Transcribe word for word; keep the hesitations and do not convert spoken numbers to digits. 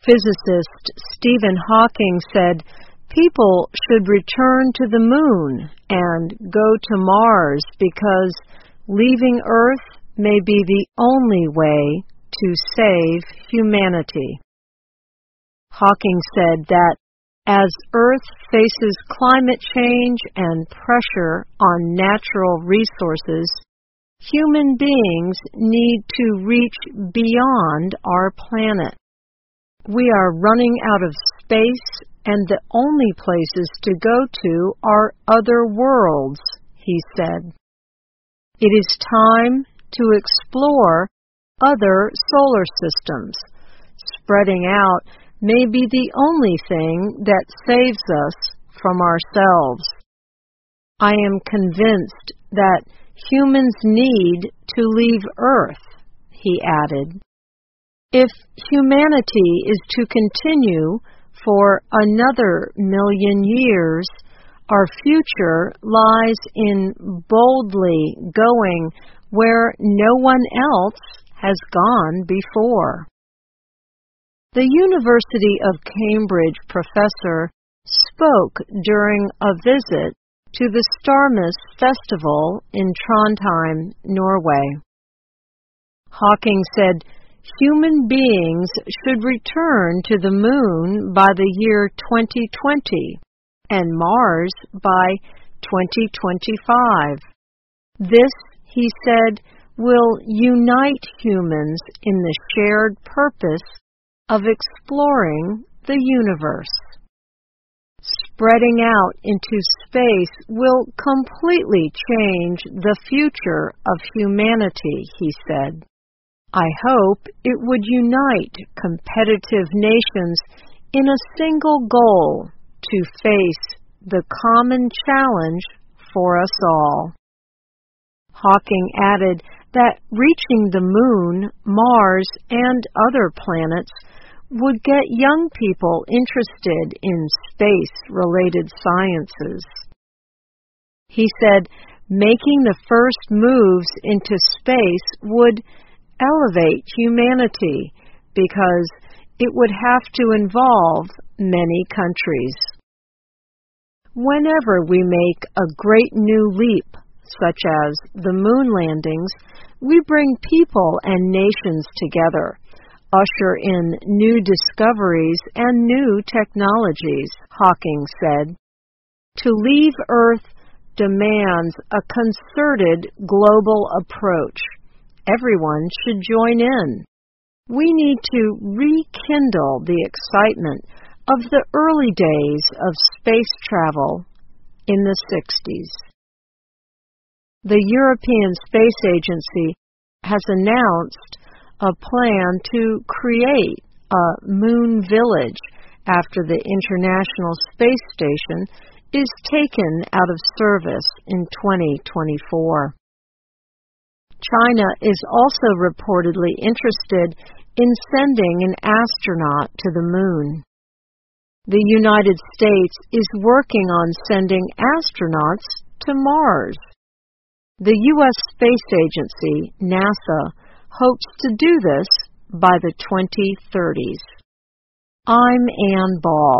physicist Stephen Hawking said people should return to the moon and go to Mars because leaving Earth may be the only way to save humanity. Hawking said that as Earth faces climate change and pressure on natural resources, human beings need to reach beyond our planet. We are running out of space, and the only places to go to are other worlds, he said. It is time to explore other solar systems. Spreading out may be the only thing that saves us from ourselves. I am convinced that humans need to leave Earth, he added. If humanity is to continue for another million years, our future lies in boldly going where no one else has gone before. The University of Cambridge professor spoke during a visit to the Starmus Festival in Trondheim, Norway. Hawking said human beings should return to the moon by the year twenty twenty and Mars by twenty twenty-five. This, he said, will unite humans in the shared purpose of exploring the universe. Spreading out into space will completely change the future of humanity, he said. I hope it would unite competitive nations in a single goal to face the common challenge for us all. Hawking added that reaching the moon, Mars, and other planets would get young people interested in space-related sciences. He said making the first moves into space would elevate humanity because it would have to involve many countries. Whenever we make a great new leap, such as the moon landings, we bring people and nations together, usher in new discoveries and new technologies, Hawking said. To leave Earth demands a concerted global approach. Everyone should join in. We need to rekindle the excitement of the early days of space travel in the sixties. The European Space Agency has announced a plan to create a moon village after the International Space Station is taken out of service in twenty twenty-four. China is also reportedly interested in sending an astronaut to the moon. The United States is working on sending astronauts to Mars. The U S Space Agency, NASA, hopes to do this by the twenty thirties. I'm Ann Ball.